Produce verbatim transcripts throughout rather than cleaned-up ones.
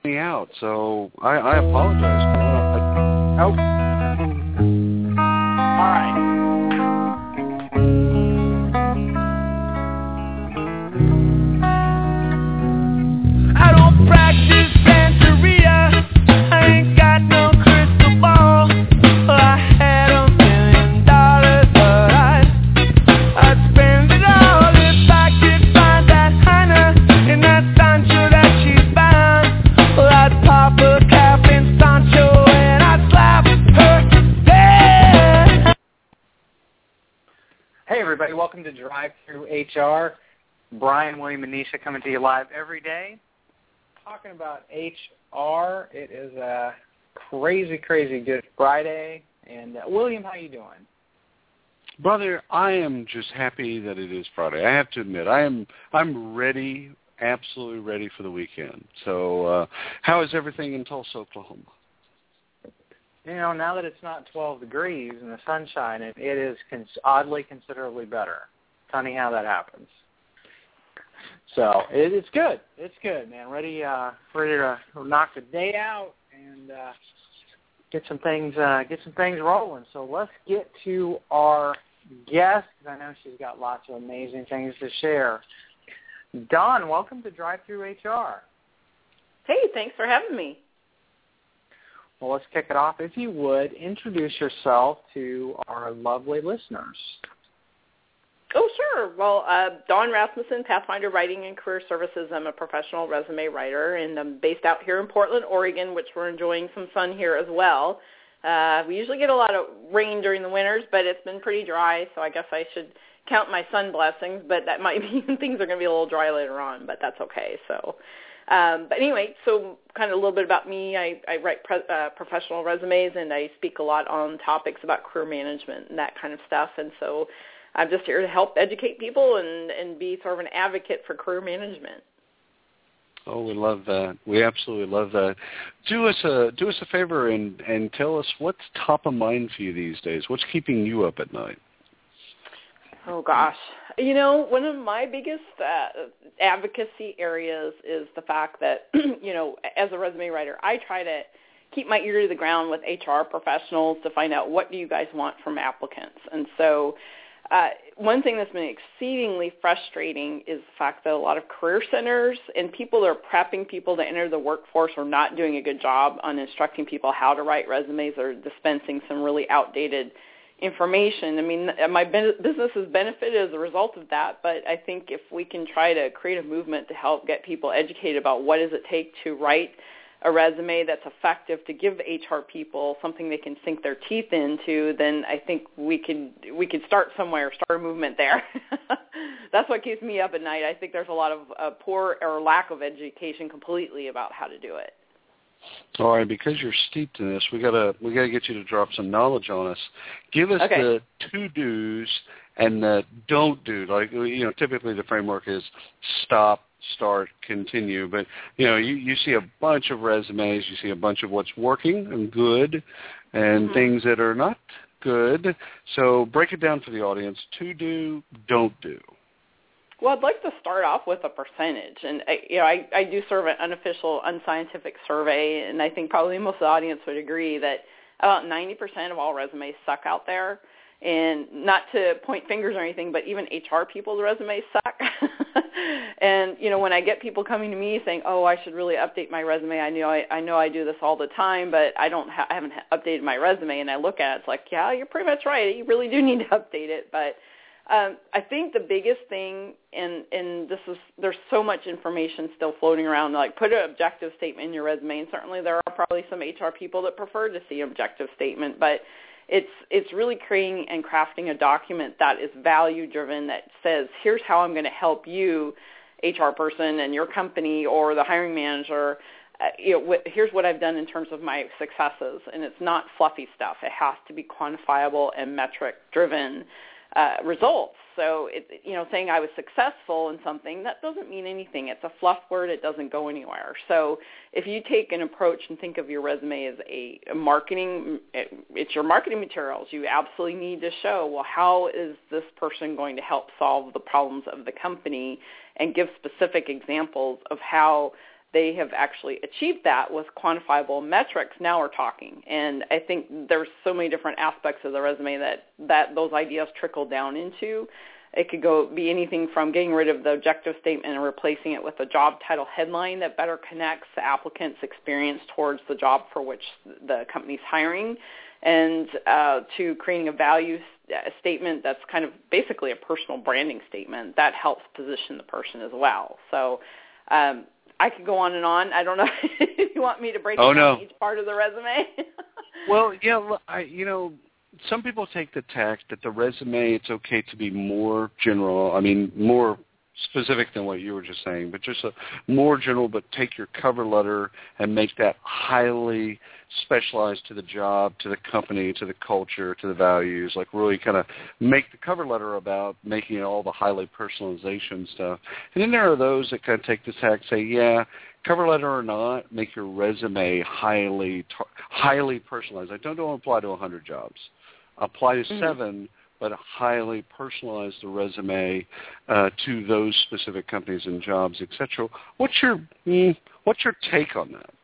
me out, so I, I apologize. Uh, oh. All right. I don't practice Santeria. I ain't got no crystal ball. Well, I had a million dollars, but I'd, I'd spend it all if I could find that Hannah in that Sancho that she's found. Well, I'd pop a cap in Sancho and I'd slap her dead. Hey, everybody. Welcome to Drive Through H R. Brian, William, and Nisha coming to you live every day. Talking about H R. It is a crazy, crazy good Friday. And, uh, William, how you doing? Brother, I am just happy that it is Friday. I have to admit, I am I'm ready, absolutely ready for the weekend. So uh, how is everything in Tulsa, Oklahoma? You know, now that it's not twelve degrees and the sunshine, it, it is cons- oddly considerably better. Funny how that happens. So it, it's good. It's good, man. Ready, uh, ready to knock the day out and uh, get some things, uh, get some things rolling. So let's get to our guest, because I know she's got lots of amazing things to share. Dawn, welcome to Drive Through H R. Hey, thanks for having me. Well, let's kick it off. If you would, introduce yourself to our lovely listeners. Oh, sure. Well, uh, Dawn Rasmussen, Pathfinder Writing and Career Services. I'm a professional resume writer, and I'm based out here in Portland, Oregon, which we're enjoying some sun here as well. Uh, we usually get a lot of rain during the winters, but it's been pretty dry, so I guess I should count my sun blessings, but that might mean things are going to be a little dry later on, but that's okay. So, um, but anyway, so kind of a little bit about me. I, I write pre- uh, professional resumes, and I speak a lot on topics about career management and that kind of stuff, and so I'm just here to help educate people and, and be sort of an advocate for career management. Oh, we love that. We absolutely love that. Do us a do us a favor and, and tell us what's top of mind for you these days. What's keeping you up at night? Oh, gosh. You know, one of my biggest uh, advocacy areas is the fact that, you know, as a resume writer, I try to keep my ear to the ground with H R professionals to find out what do you guys want from applicants. And so Uh, one thing that's been exceedingly frustrating is the fact that a lot of career centers and people that are prepping people to enter the workforce are not doing a good job on instructing people how to write resumes or dispensing some really outdated information. I mean, my business has benefited as a result of that, but I think if we can try to create a movement to help get people educated about what does it take to write a resume that's effective to give H R people something they can sink their teeth into, then I think we could we could start somewhere, start a movement there. That's what keeps me up at night. I think there's a lot of uh, poor or lack of education completely about how to do it. All right, because you're steeped in this, we gotta we gotta get you to drop some knowledge on us. Give us okay. the to dos and the don't do. Like, you know, typically the framework is stop, start, continue. But, you know, you, you see a bunch of resumes, you see a bunch of what's working and good and mm-hmm. things that are not good. So break it down for the audience. To do, don't do. Well, I'd like to start off with a percentage. And, I, you know, I, I do sort of an unofficial, unscientific survey, and I think probably most of the audience would agree that about ninety percent of all resumes suck out there. And not to point fingers or anything, but even H R people's resumes suck. And, you know, when I get people coming to me saying, oh, I should really update my resume, I know I, I know I do this all the time, but I don't ha- I haven't updated my resume, and I look at it, it's like, yeah, you're pretty much right. You really do need to update it. But um, I think the biggest thing, and, and this is, there's so much information still floating around, like put an objective statement in your resume, and certainly there are probably some H R people that prefer to see an objective statement, but It's it's really creating and crafting a document that is value-driven, that says, here's how I'm going to help you, H R person, and your company or the hiring manager. Uh, you know, wh- here's what I've done in terms of my successes. And it's not fluffy stuff. It has to be quantifiable and metric-driven uh, results. So, it, you know, saying I was successful in something, that doesn't mean anything. It's a fluff word. It doesn't go anywhere. So if you take an approach and think of your resume as a, a marketing, it, it's your marketing materials. You absolutely need to show, well, how is this person going to help solve the problems of the company, and give specific examples of how they have actually achieved that with quantifiable metrics, now we're talking. And I think there's so many different aspects of the resume that, that those ideas trickle down into. It could go be anything from getting rid of the objective statement and replacing it with a job title headline that better connects the applicant's experience towards the job for which the company's hiring, and uh, to creating a value statement that's kind of basically a personal branding statement that helps position the person as well. So um, I could go on and on. I don't know if you want me to break oh, down no. each part of the resume. Well, yeah, I, you know, some people take the tack that the resume, it's okay to be more general, I mean, more specific than what you were just saying, but just a more general, but take your cover letter and make that highly specialized to the job, to the company, to the culture, to the values, like really kind of make the cover letter about making it all the highly personalization stuff. And then there are those that kind of take the tack, say, yeah, cover letter or not, make your resume highly highly personalized. I don't, don't apply to one hundred jobs. Apply to mm-hmm. seven, but highly personalize the resume uh, to those specific companies and jobs, et cetera. What's your mm, what's your take on that?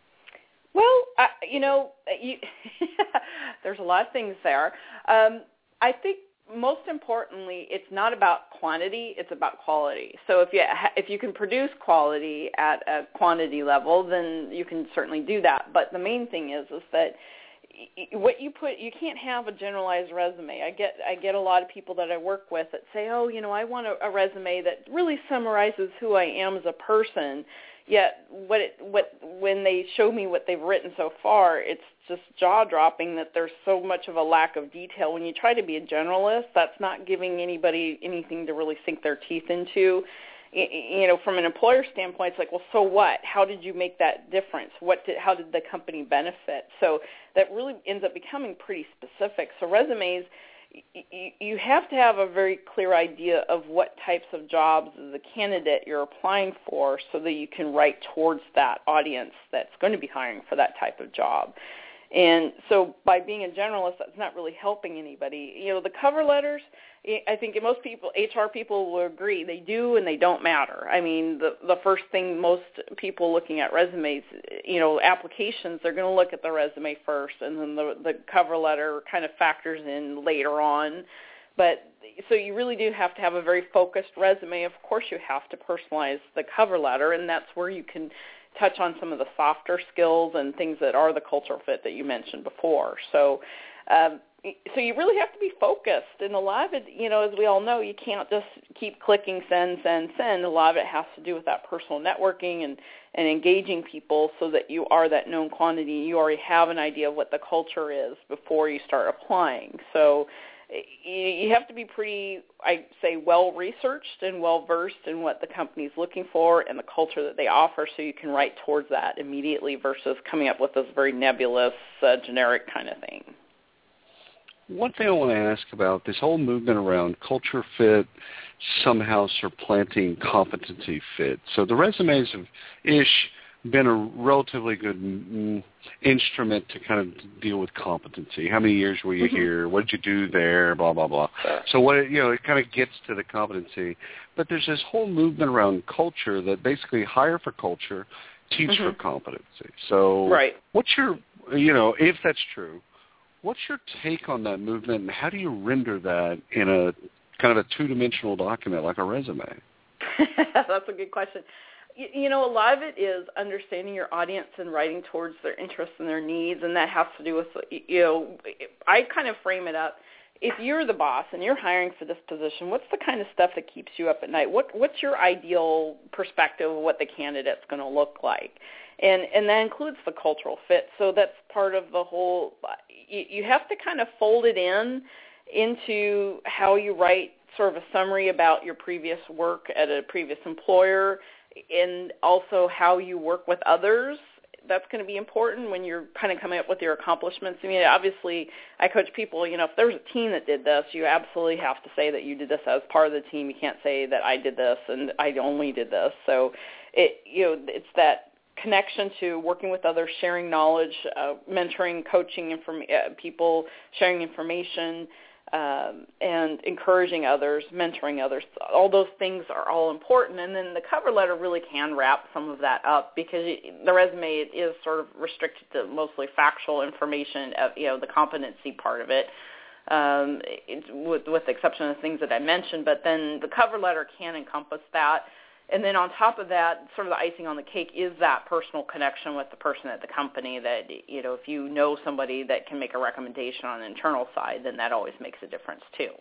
Well, uh, you know, you, there's a lot of things there. Um, I think most importantly, it's not about quantity; it's about quality. So if you if you can produce quality at a quantity level, then you can certainly do that. But the main thing is is that what you put, you can't have a generalized resume. I get I get a lot of people that I work with that say, oh, you know, I want a, a resume that really summarizes who I am as a person. Yet what it, what when they show me what they've written so far, it's just jaw-dropping that there's so much of a lack of detail. When you try to be a generalist, that's not giving anybody anything to really sink their teeth into. You know, from an employer standpoint, it's like, well, so what? How did you make that difference? What did, how did the company benefit? So that really ends up becoming pretty specific. So resumes, you have to have a very clear idea of what types of jobs as a candidate you're applying for so that you can write towards that audience that's going to be hiring for that type of job. And so by being a generalist, that's not really helping anybody. You know, the cover letters, I think most people, H R people will agree, they do and they don't matter. I mean, the the first thing most people looking at resumes, you know, applications, they're going to look at the resume first, and then the, the cover letter kind of factors in later on. But so you really do have to have a very focused resume. Of course, you have to personalize the cover letter, and that's where you can touch on some of the softer skills and things that are the cultural fit that you mentioned before. So um, so you really have to be focused. And a lot of it, you know, as we all know, you can't just keep clicking send, send, send. A lot of it has to do with that personal networking and, and engaging people so that you are that known quantity. You already have an idea of what the culture is before you start applying. So you have to be pretty, I'd say, well-researched and well-versed in what the company's looking for and the culture that they offer so you can write towards that immediately versus coming up with this very nebulous, uh, generic kind of thing. One thing I want to ask about this whole movement around culture fit somehow supplanting competency fit. So the resumes have ish been a relatively good mm, instrument to kind of deal with competency. How many years were you mm-hmm. here? What did you do there? Blah, blah, blah. Sure. So what it, you know, it kind of gets to the competency. But there's this whole movement around culture that basically hire for culture, teach mm-hmm. for competency. So right. what's your, you know, if that's true, what's your take on that movement, and how do you render that in a kind of a two-dimensional document like a resume? That's a good question. You know, a lot of it is understanding your audience and writing towards their interests and their needs, and that has to do with, you know, I kind of frame it up. If you're the boss and you're hiring for this position, what's the kind of stuff that keeps you up at night? What What's your ideal perspective of what the candidate's going to look like? And and that includes the cultural fit. So that's part of the whole, you, you have to kind of fold it in into how you write sort of a summary about your previous work at a previous employer, and also how you work with others. That's going to be important when you're kind of coming up with your accomplishments. I mean, obviously, I coach people, you know, if there's a team that did this, you absolutely have to say that you did this as part of the team. You can't say that I did this and I only did this. So, it, you know, it's that connection to working with others, sharing knowledge, uh, mentoring, coaching inform- uh, people, sharing information. um, and encouraging others, mentoring others. All those things are all important. And then the cover letter really can wrap some of that up because the resume is sort of restricted to mostly factual information, of, you know, the competency part of it. Um, it, with, with the exception of the things that I mentioned, but then the cover letter can encompass that. And then on top of that, sort of the icing on the cake is that personal connection with the person at the company that, you know, if you know somebody that can make a recommendation on the internal side, then that always makes a difference too.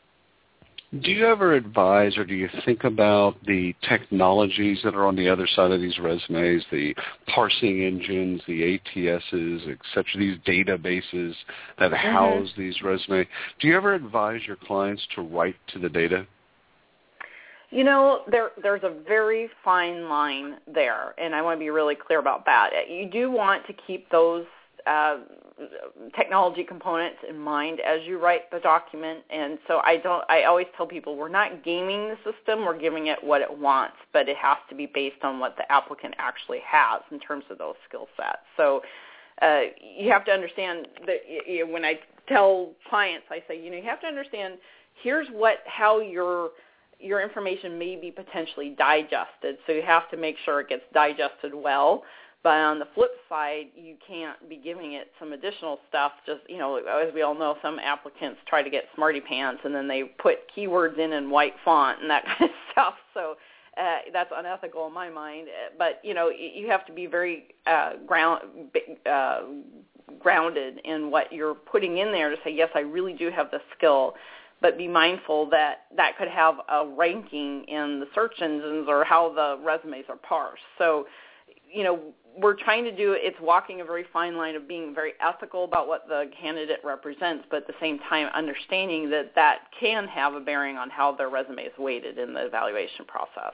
Do you ever advise or do you think about the technologies that are on the other side of these resumes, the parsing engines, the A T Ss, et cetera, these databases that mm-hmm. house these resumes? Do you ever advise your clients to write to the data? You know, there there's a very fine line there, and I want to be really clear about that. You do want to keep those uh, technology components in mind as you write the document, and so I don't. I always tell people we're not gaming the system; we're giving it what it wants, but it has to be based on what the applicant actually has in terms of those skill sets. So uh, you have to understand that you know, when I tell clients, I say, you know, you have to understand here's what how your your information may be potentially digested, so you have to make sure it gets digested well. But on the flip side, you can't be giving it some additional stuff. Just, you know, as we all know, some applicants try to get smarty pants, and then they put keywords in in white font and that kind of stuff. So uh, that's unethical in my mind. But, you know, you have to be very uh, ground, uh, grounded in what you're putting in there to say, yes, I really do have the skill. But be mindful that that could have a ranking in the search engines or how the resumes are parsed. So, you know, we're trying to do, it's walking a very fine line of being very ethical about what the candidate represents, but at the same time understanding that that can have a bearing on how their resume is weighted in the evaluation process.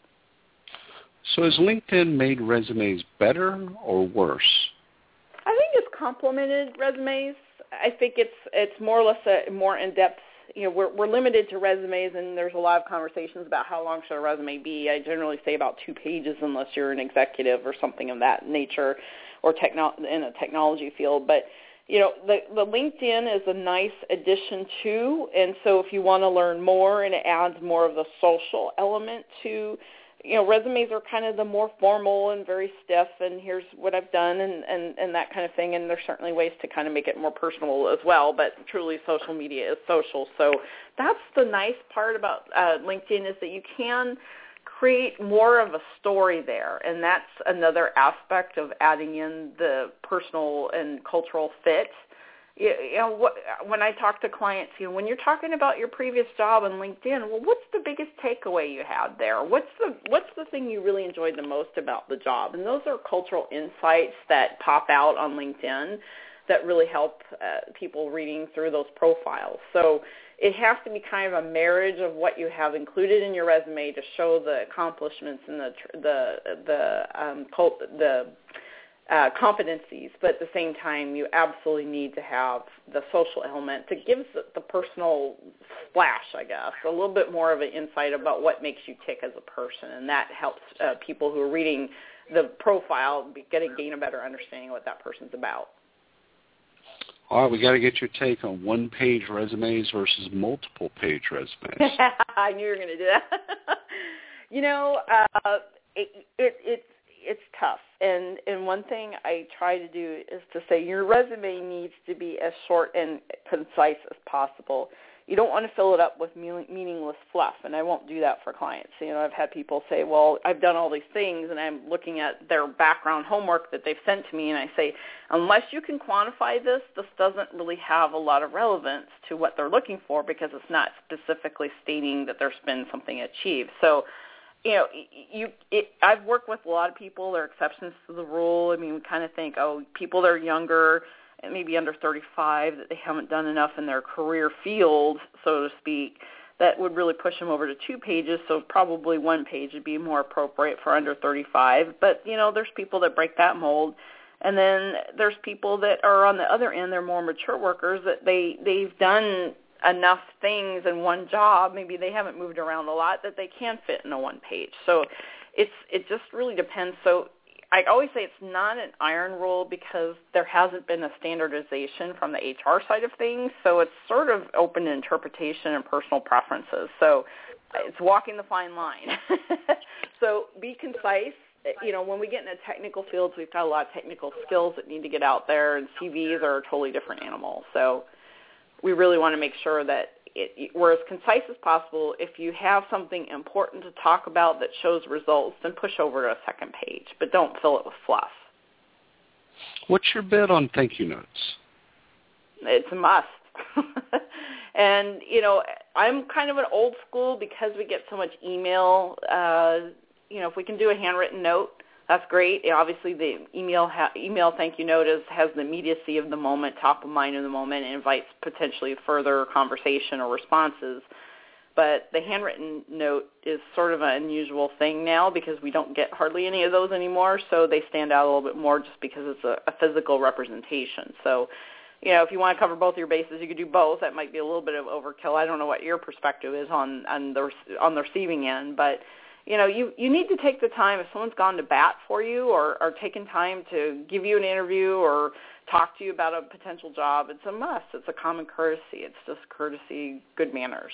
So has LinkedIn made resumes better or worse? I think it's complemented resumes. I think it's it's more or less a more in-depth. You know, we're, we're limited to resumes, and there's a lot of conversations about how long should a resume be. I generally say about two pages unless you're an executive or something of that nature or techno- in a technology field. But, you know, the, the LinkedIn is a nice addition too, and so if you want to learn more and it adds more of the social element to, you know, resumes are kind of the more formal and very stiff, and here's what I've done and, and, and that kind of thing, and there's certainly ways to kind of make it more personal as well, but truly social media is social. So that's the nice part about uh, LinkedIn is that you can create more of a story there, and that's another aspect of adding in the personal and cultural fit. You know, what, when I talk to clients, you know, when you're talking about your previous job on LinkedIn, well, what's the biggest takeaway you had there? What's the what's the thing you really enjoyed the most about the job? And those are cultural insights that pop out on LinkedIn that really help uh, people reading through those profiles. So it has to be kind of a marriage of what you have included in your resume to show the accomplishments and the the the um, cult, the Uh, competencies, but at the same time, you absolutely need to have the social element that gives the, the personal splash, I guess, a little bit more of an insight about what makes you tick as a person, and that helps uh, people who are reading the profile get a, gain a better understanding of what that person's about. All right, we got to get your take on one-page resumes versus multiple-page resumes. I knew you were going to do that. you know, uh, it, it, it's It's tough, and and one thing I try to do is to say your resume needs to be as short and concise as possible. You don't want to fill it up with meaningless fluff, and I won't do that for clients. You know, I've had people say, well, I've done all these things, and I'm looking at their background homework that they've sent to me, and I say, unless you can quantify this, this doesn't really have a lot of relevance to what they're looking for because it's not specifically stating that there's been something achieved. So, you know, you. It, I've worked with a lot of people. There are exceptions to the rule. I mean, we kind of think, oh, people that are younger, maybe under thirty-five, that they haven't done enough in their career field, so to speak, that would really push them over to two pages. So probably one page would be more appropriate for under thirty-five. But, you know, there's people that break that mold. And then there's people that are on the other end. They're more mature workers that they, they've done enough things in one job, maybe they haven't moved around a lot, that they can fit in a one page. So it's it just really depends. So I always say it's not an iron rule because there hasn't been a standardization from the H R side of things. So it's sort of open to interpretation and personal preferences. So it's walking the fine line. So be concise. You know, when we get into technical fields, we've got a lot of technical skills that need to get out there, and C Vs are a totally different animal. So we really want to make sure that it, we're as concise as possible. If you have something important to talk about that shows results, then push over to a second page, but don't fill it with fluff. What's your bid on thank you notes? It's a must. And, you know, I'm kind of an old school because we get so much email. Uh, you know, if we can do a handwritten note, that's great. Obviously, the email ha- email thank you note is, has the immediacy of the moment, top of mind in the moment, and invites potentially further conversation or responses. But the handwritten note is sort of an unusual thing now because we don't get hardly any of those anymore, so they stand out a little bit more just because it's a, a physical representation. So, you know, if you want to cover both your bases, you could do both. That might be a little bit of overkill. I don't know what your perspective is on, on the on the receiving end, but you know, you, you need to take the time. If someone's gone to bat for you or, or taken time to give you an interview or talk to you about a potential job, it's a must. It's a common courtesy. It's just courtesy, good manners.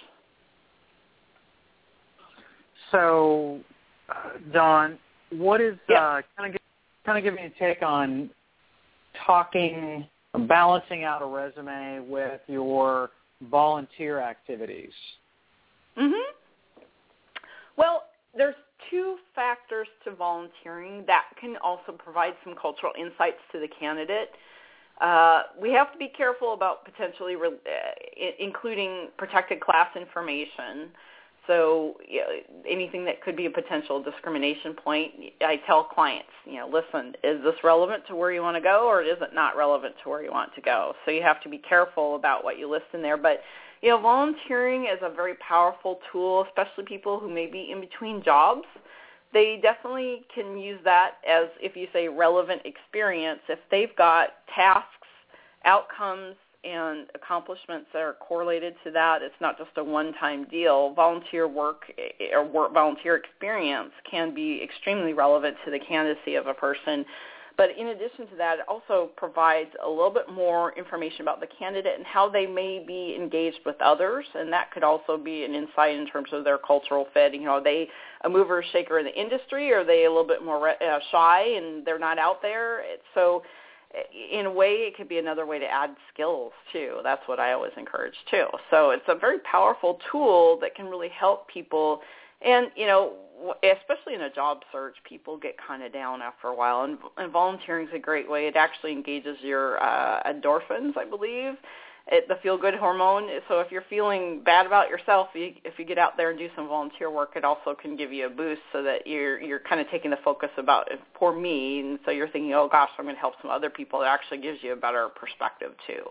So, uh, Dawn, what is yeah. uh, kind of kind of give me a take on talking, balancing out a resume with your volunteer activities? Mm-hmm. Well, there's two factors to volunteering that can also provide some cultural insights to the candidate. Uh, we have to be careful about potentially re- uh, including protected class information. So you know, anything that could be a potential discrimination point, I tell clients, you know, listen, is this relevant to where you want to go or is it not relevant to where you want to go? So you have to be careful about what you list in there. But you know, volunteering is a very powerful tool, especially people who may be in between jobs. They definitely can use that as, if you say, relevant experience. If they've got tasks, outcomes, and accomplishments that are correlated to that, it's not just a one-time deal. Volunteer work or work, volunteer experience can be extremely relevant to the candidacy of a person. But in addition to that, it also provides a little bit more information about the candidate and how they may be engaged with others, and that could also be an insight in terms of their cultural fit. You know, are they a mover or shaker in the industry, or are they a little bit more uh, shy and they're not out there? It's, so in a way, it could be another way to add skills, too. That's what I always encourage, too. So it's a very powerful tool that can really help people. And, you know, especially in a job search, people get kind of down after a while, and, and volunteering is a great way. It actually engages your uh, endorphins, I believe, it, the feel-good hormone. So if you're feeling bad about yourself, you, if you get out there and do some volunteer work, it also can give you a boost so that you're you're kind of taking the focus about poor me, and so you're thinking, oh, gosh, I'm going to help some other people. It actually gives you a better perspective, too.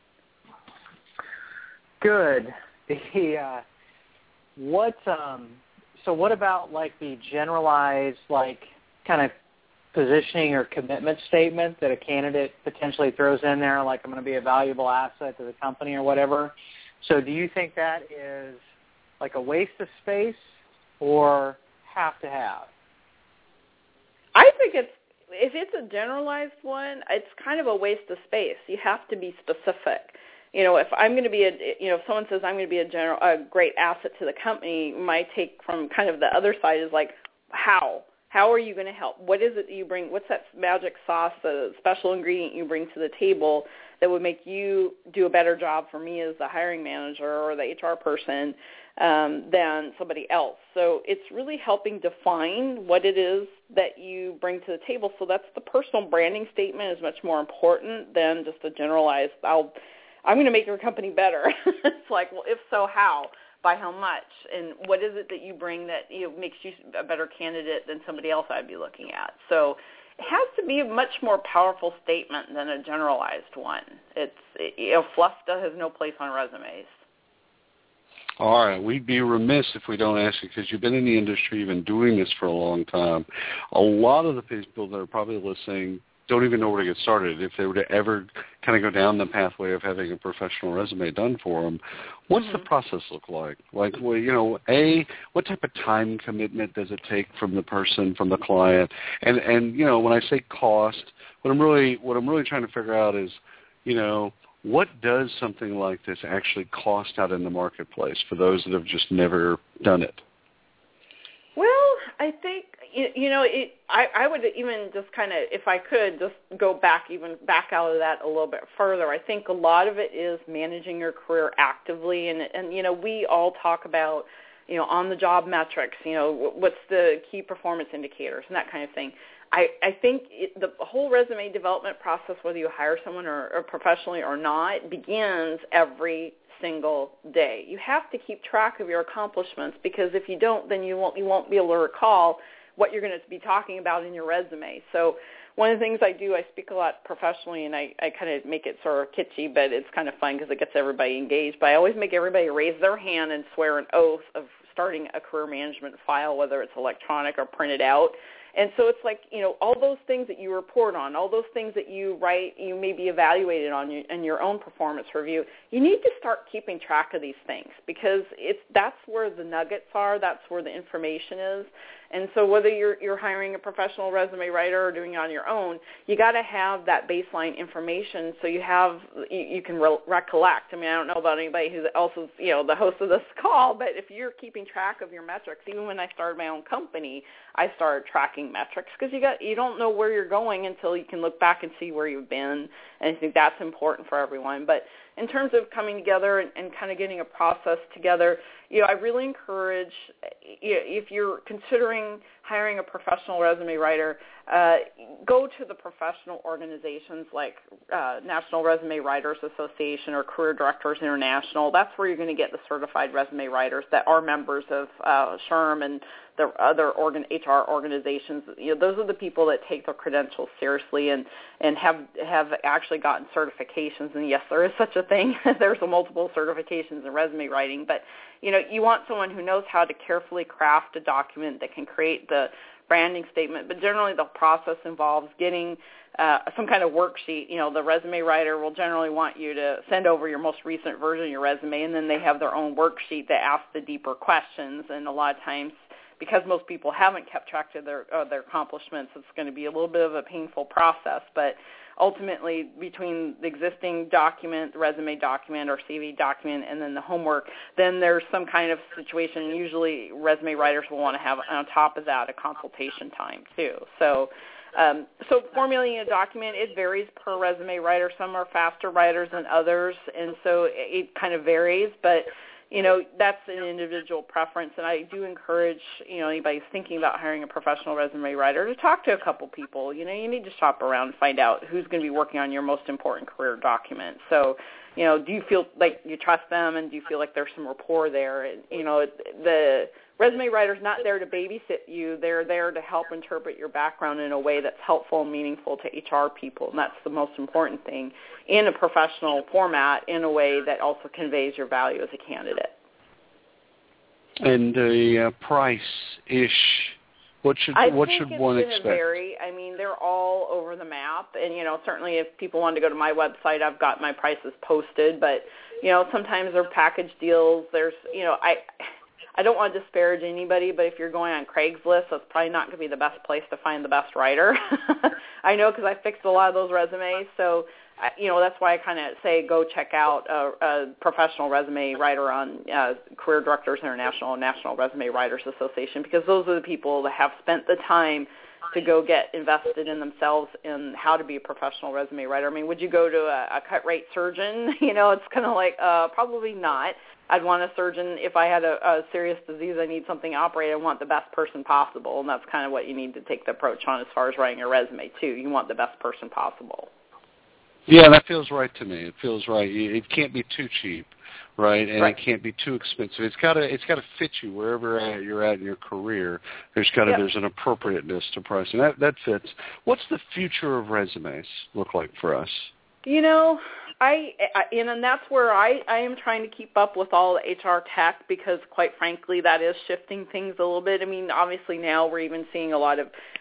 Good. The, uh, what... Um So what about, like, the generalized, like, kind of positioning or commitment statement that a candidate potentially throws in there, like, I'm going to be a valuable asset to the company or whatever? So do you think that is, like, a waste of space or have to have? I think it's, if it's a generalized one, it's kind of a waste of space. You have to be specific. You know, if I'm going to be a, you know, if someone says I'm going to be a general, a great asset to the company, my take from kind of the other side is like, how? How are you going to help? What is it that you bring? What's that magic sauce, the special ingredient you bring to the table that would make you do a better job for me as the hiring manager or the H R person um, than somebody else? So it's really helping define what it is that you bring to the table. So that's the personal branding statement is much more important than just a generalized, I'll I'm going to make your company better. It's like, well, if so, how? By how much? And what is it that you bring that you know, makes you a better candidate than somebody else I'd be looking at? So it has to be a much more powerful statement than a generalized one. It's, it, you know, fluff has no place on resumes. All right, we'd be remiss if we don't ask you, because you've been in the industry, you've been doing this for a long time. A lot of the people that are probably listening don't even know where to get started. If they were to ever kind of go down the pathway of having a professional resume done for them, what's mm-hmm. the process look like? Like, well, you know, A, what type of time commitment does it take from the person, from the client? And, and you know, when I say cost, what I'm really what I'm really trying to figure out is, you know, what does something like this actually cost out in the marketplace for those that have just never done it? Well, I think, you know, it, I, I would even just kind of, if I could, just go back, even back out of that a little bit further. I think a lot of it is managing your career actively. And, and you know, we all talk about, you know, on-the-job metrics, you know, what's the key performance indicators and that kind of thing. I, I think it, the whole resume development process, whether you hire someone or, or professionally or not, begins every single day. You have to keep track of your accomplishments, because if you don't, then you won't you won't be able to recall what you're going to be talking about in your resume. So one of the things I do, I speak a lot professionally, and I, I kind of make it sort of kitschy, but it's kind of fun because it gets everybody engaged. But I always make everybody raise their hand and swear an oath of starting a career management file, whether it's electronic or printed out. And so it's like, you know, all those things that you report on, all those things that you write, you may be evaluated on in your own performance review, you need to start keeping track of these things, because it's that's where the nuggets are, that's where the information is. And so whether you're you're hiring a professional resume writer or doing it on your own, you got to have that baseline information so you have you, you can re- recollect. I mean, I don't know about anybody who's also, you know, the host of this call, but if you're keeping track of your metrics, even when I started my own company, I started tracking metrics, because you got you don't know where you're going until you can look back and see where you've been, and I think that's important for everyone. But in terms of coming together and, and kind of getting a process together, you know, I really encourage, you know, if you're considering hiring a professional resume writer, uh, go to the professional organizations like uh, National Resume Writers Association or Career Directors International. That's where you're going to get the certified resume writers that are members of uh, S H R M and the other organ, H R organizations. You know, those are the people that take their credentials seriously and, and have have actually gotten certifications. And yes, there is such a thing. There's a multiple certifications in resume writing, but you know, you want someone who knows how to carefully craft a document that can create the branding statement, but generally the process involves getting uh, some kind of worksheet. You know, the resume writer will generally want you to send over your most recent version of your resume, and then they have their own worksheet that asks the deeper questions. And a lot of times, because most people haven't kept track of their, uh, their accomplishments, it's going to be a little bit of a painful process. But ultimately, between the existing document, the resume document or C V document, and then the homework, then there's some kind of situation. Usually resume writers will want to have, on top of that, a consultation time too. So um, so formulating a document, it varies per resume writer. Some are faster writers than others, and so it kind of varies. But you know, that's an individual preference, and I do encourage, you know, anybody who's thinking about hiring a professional resume writer to talk to a couple people. You know, you need to shop around and find out who's going to be working on your most important career document. So, you know, do you feel like you trust them, and do you feel like there's some rapport there? And, you know, the resume writer's not there to babysit you. They're there to help interpret your background in a way that's helpful and meaningful to H R people, and that's the most important thing, in a professional format, in a way that also conveys your value as a candidate. And the uh, price-ish, what should I what think should it's one gonna expect? Vary. I mean, they're all over the map, and you know, certainly if people want to go to my website, I've got my prices posted. But you know, sometimes there are package deals. There's, you know, I. I don't want to disparage anybody, but if you're going on Craigslist, that's probably not going to be the best place to find the best writer. I know, because I fixed a lot of those resumes. So, you know, that's why I kind of say go check out a, a professional resume writer on uh, Career Directors International and National Resume Writers Association, because those are the people that have spent the time to go get invested in themselves in how to be a professional resume writer. I mean, would you go to a, a cut rate surgeon? You know, it's kind of like uh, probably not. I'd want a surgeon, if I had a, a serious disease, I need something operated, I want the best person possible, and that's kind of what you need to take the approach on as far as writing a resume, too. You want the best person possible. Yeah, that feels right to me. It feels right. It can't be too cheap, right? And right. It can't be too expensive. It's got to it's got to fit you wherever you're at in your career. There's got to yep. there's an appropriateness to pricing. That that fits. What's the future of resumes look like for us? You know, I, I and that's where I, I am trying to keep up with all the H R tech, because quite frankly that is shifting things a little bit. I mean, obviously now we're even seeing a lot of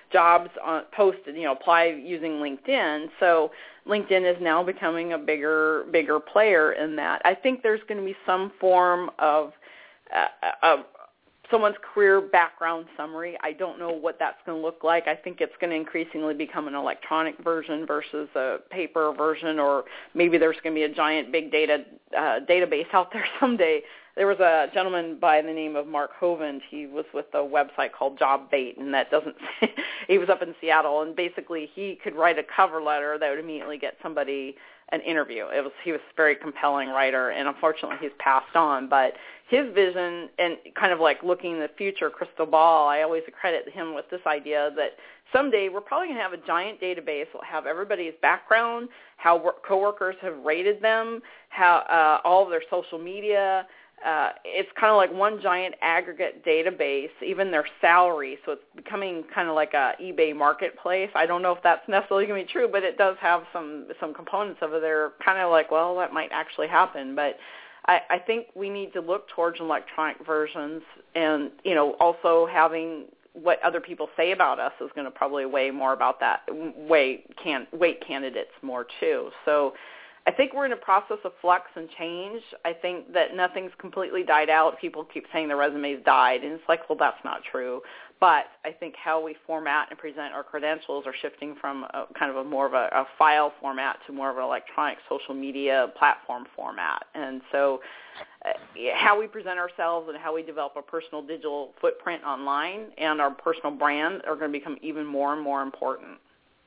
jobs on, posted, you know, apply using LinkedIn. So LinkedIn is now becoming a bigger, bigger player in that. I think there's going to be some form of, uh, of someone's career background summary. I don't know what that's going to look like. I think it's going to increasingly become an electronic version versus a paper version, or maybe there's going to be a giant big data uh, database out there someday. There was a gentleman by the name of Mark Hovand. He was with a website called JobBait, and that doesn't – he was up in Seattle, and basically he could write a cover letter that would immediately get somebody an interview. It was He was a very compelling writer, and unfortunately he's passed on. But his vision and kind of like looking in the future, crystal ball, I always credit him with this idea that someday we're probably going to have a giant database that will have everybody's background, how work, coworkers have rated them, how uh, all of their social media. Uh, it's kind of like one giant aggregate database, even their salary. So it's becoming kind of like a eBay marketplace. I don't know if that's necessarily going to be true, but it does have some some components of it. They're kind of like, well, that might actually happen. But I, I think we need to look towards electronic versions, and you know, also having what other people say about us is going to probably weigh more about that, weigh can weight candidates more too. So I think we're in a process of flux and change. I think that nothing's completely died out. People keep saying their resumes died, and it's like, well, that's not true. But I think how we format and present our credentials are shifting from a, kind of a more of a, a file format to more of an electronic social media platform format. And so uh, how we present ourselves and how we develop a personal digital footprint online and our personal brand are going to become even more and more important.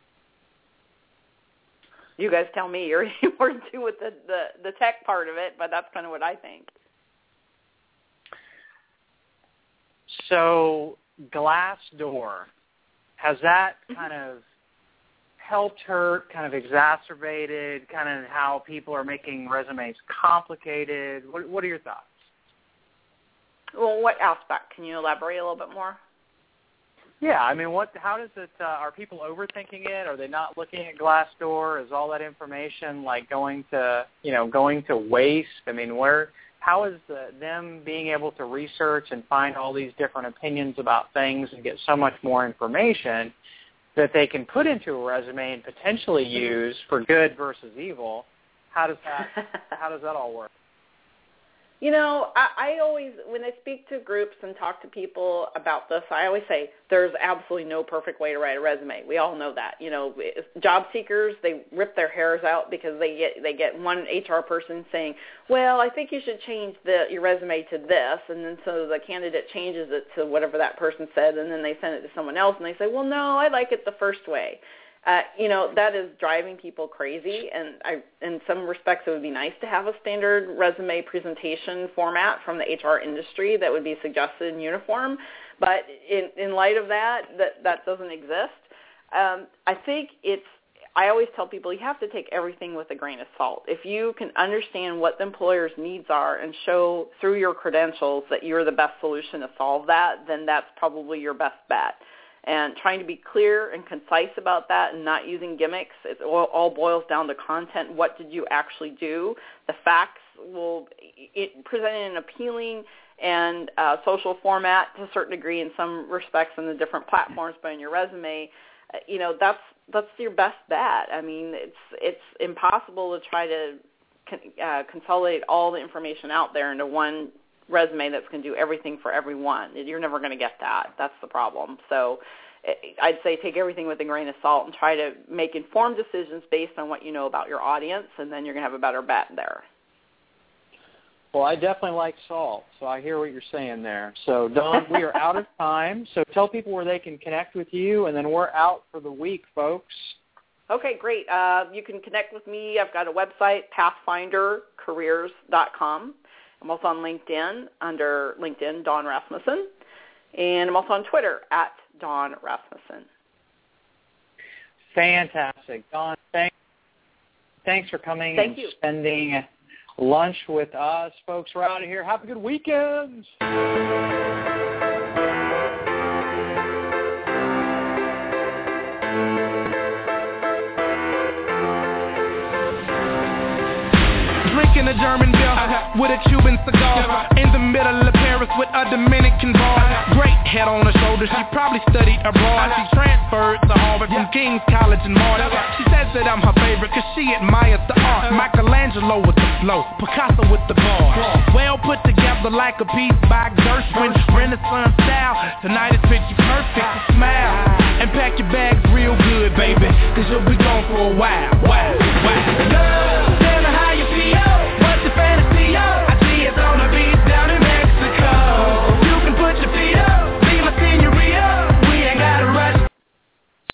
You guys tell me. You're more in tune with the, the, the tech part of it, but that's kind of what I think. So Glassdoor, has that kind of helped, hurt, kind of exacerbated kind of how people are making resumes complicated? What, what are your thoughts? Well, what aspect? Can you elaborate a little bit more? Yeah, I mean, what? How does it? Uh, are people overthinking it? Are they not looking at Glassdoor? Is all that information like going to, you know, going to waste? I mean, where? How is the, them being able to research and find all these different opinions about things and get so much more information that they can put into a resume and potentially use for good versus evil? How does that? How does that all work? You know, I, I always, when I speak to groups and talk to people about this, I always say there's absolutely no perfect way to write a resume. We all know that. You know, job seekers, they rip their hairs out because they get they get one H R person saying, well, I think you should change the, your resume to this, and then so the candidate changes it to whatever that person said, and then they send it to someone else, and they say, well, no, I like it the first way. Uh, you know, that is driving people crazy, and I, in some respects it would be nice to have a standard resume presentation format from the H R industry that would be suggested in uniform, but in, in light of that, that, that doesn't exist. Um, I think it's, I always tell people you have to take everything with a grain of salt. If you can understand what the employer's needs are and show through your credentials that you're the best solution to solve that, then that's probably your best bet. And trying to be clear and concise about that and not using gimmicks. It all, all boils down to content. What did you actually do? The facts will it, present in an appealing and uh, social format to a certain degree in some respects on the different platforms, but in your resume, uh, you know, that's that's your best bet. I mean, it's it's impossible to try to uh, consolidate all the information out there into one resume that's going to do everything for everyone. You're never going to get that. That's the problem. So I'd say take everything with a grain of salt and try to make informed decisions based on what you know about your audience, and then you're going to have a better bet there. Well, I definitely like salt, so I hear what you're saying there. So, Dawn, we are out of time, so tell people where they can connect with you, and then we're out for the week, folks. Okay, great. Uh, you can connect with me. I've got a website, pathfinder careers dot com. I'm also on LinkedIn under LinkedIn, Dawn Rasmussen. And I'm also on Twitter at Dawn Rasmussen. Fantastic. Dawn, thanks, thanks for coming Thank and you. spending lunch with us. Folks, we're out of here. Have a good weekend. Drinking a German beer. with a Cuban cigar. In the middle of Paris with a Dominican bar. Great head on her shoulder, she probably studied abroad. She transferred to Harvard from King's College in Martin. She says that I'm her favorite cause she admires the art. Michelangelo with the flow, Picasso with the bars. Well put together like a piece by Gershwin. Renaissance style, tonight is picture perfect. Smile and pack your bags real good, baby, cause you'll be gone for a while. Wow.